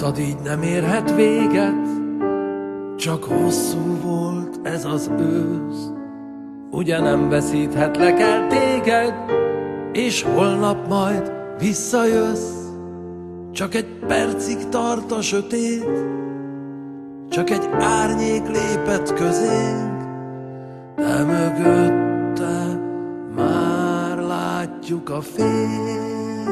tudtad, így nem érhet véget, csak hosszú volt ez az ősz. Ugye nem veszíthetlek el téged, és holnap majd visszajössz. Csak egy percig tart a sötét, csak egy árnyék lépett közénk, de mögötte már látjuk a fényt.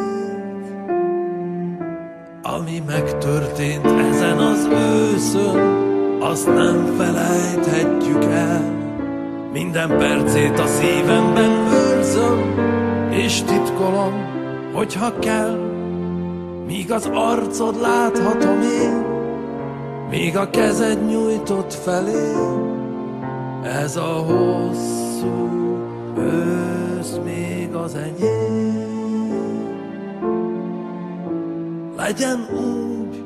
Ami megtörtént ezen az őszön, azt nem felejthetjük el. Minden percét a szívemben őrzöm, és titkolom, hogyha kell. Míg az arcod láthatom én, míg a kezed nyújtott felé, ez a hosszú ősz még az enyém. Legyen úgy,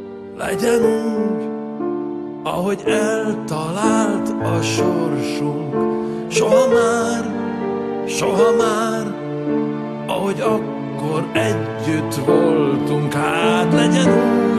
ahogy eltalált a sorsunk. Soha már, ahogy akkor együtt voltunk. Hát legyen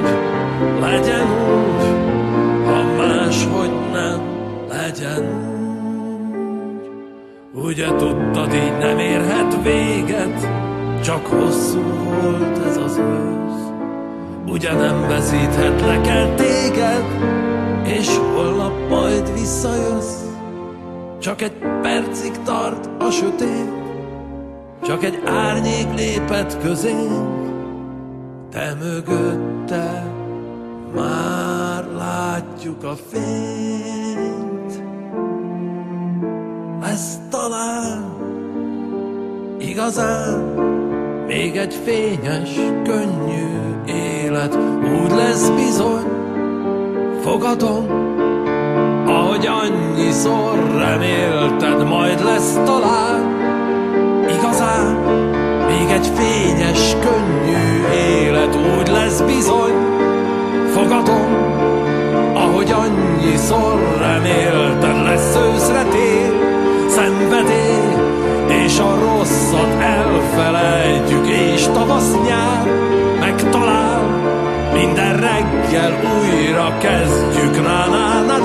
úgy, ha máshogy nem, legyen úgy. Ugye tudtad, így nem érhet véget, csak hosszú volt ez az ősz. Ugye nem veszíthetlek el téged, és holnap majd visszajössz. Csak egy percig tart a sötét, csak egy árnyék lépett közénk, te mögötte már látjuk a fényt. Lesz talán igazán még egy fényes, könnyű élet. Úgy lesz bizony, fogadom, ahogy annyiszor remélted. Majd lesz talán igazán még egy fényes, könnyű élet. Úgy lesz bizony, fogadom, ahogy annyiszor remélted. Lesz őszre tél, szenvedély, és a rosszat elfelejtjük, és tavasz nyár megtalál. Minden reggel újra kezdjük, na